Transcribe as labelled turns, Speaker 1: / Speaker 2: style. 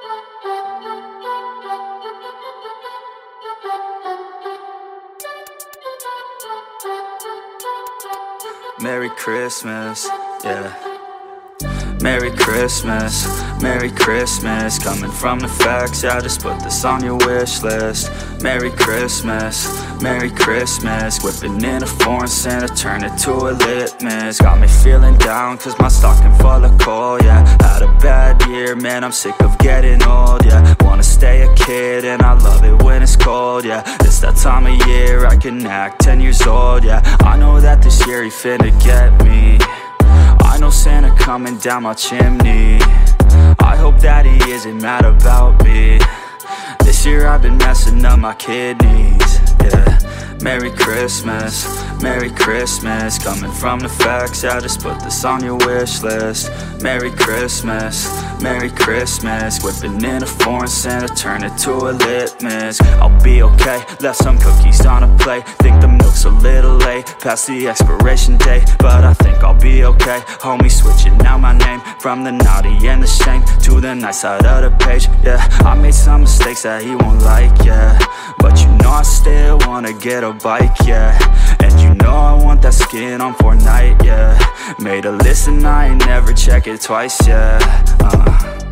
Speaker 1: Merry Christmas, yeah. Merry Christmas, Merry Christmas. Coming from the facts, yeah, just put this on your wish list. Merry Christmas, Merry Christmas. Whipping in a foreign Santa, turn it to a litmus. Got me feeling down, cause my stocking full of coal, yeah. Had a bad year, man, I'm sick of getting old, yeah. Wanna stay a kid, and I love it when it's cold, yeah. It's that time of year, I can act 10 years old, yeah. I know that this year he finna get me. I know Santa coming down my chimney. I hope that he isn't mad about me. This year I've been messing up my kidneys, yeah. Merry Christmas, Merry Christmas. Coming from the facts, yeah, just put this on your wish list. Merry Christmas, Merry Christmas. Whipping in a foreign Santa, turn it to a litmus. I'll be okay, left some cookies on a plate. Think the milk's a little late, past the expiration date, but I think I'll be okay. Homie switching out my name, from the naughty and the shame to the nice side of the page, yeah. I made some mistakes that he won't like, yeah, but you know I still wanna get a bike, yeah. And you know I want that skin on Fortnite, yeah. Made a list and I ain't never check it twice, yeah.